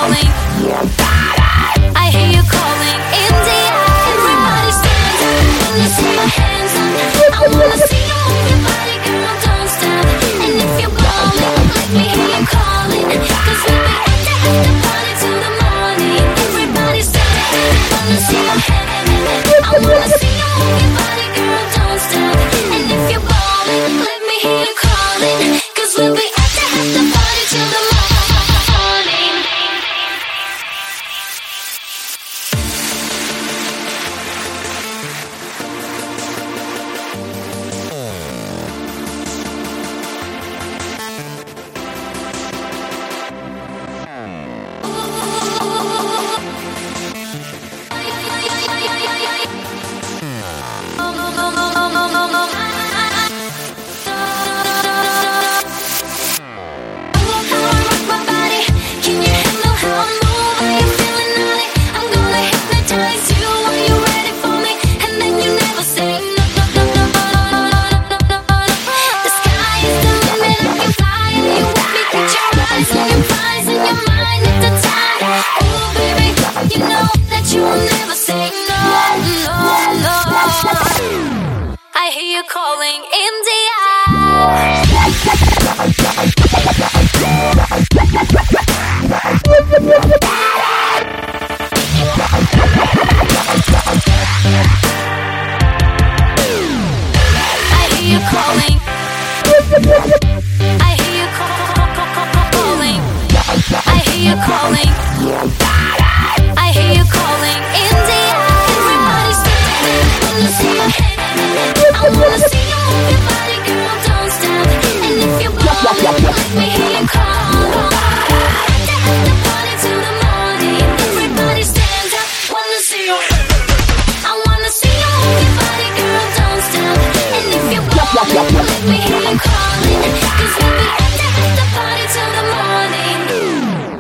calling. I hear you calling. India, everybody stand up. When you see your hands up, I wanna see you move your body, girl, don't stop. And if you're ballin', let me hear you calling. 'Cause we'll be at the party till the morning. Everybody stand up. Wanna see your hands. I wanna see you move your body, girl, don't stop. And if you're ballin', let me hear you calling. 'Cause we'll be at the party till the morning. I hear you calling, India. I hear you calling. I hear you calling. I hear you calling.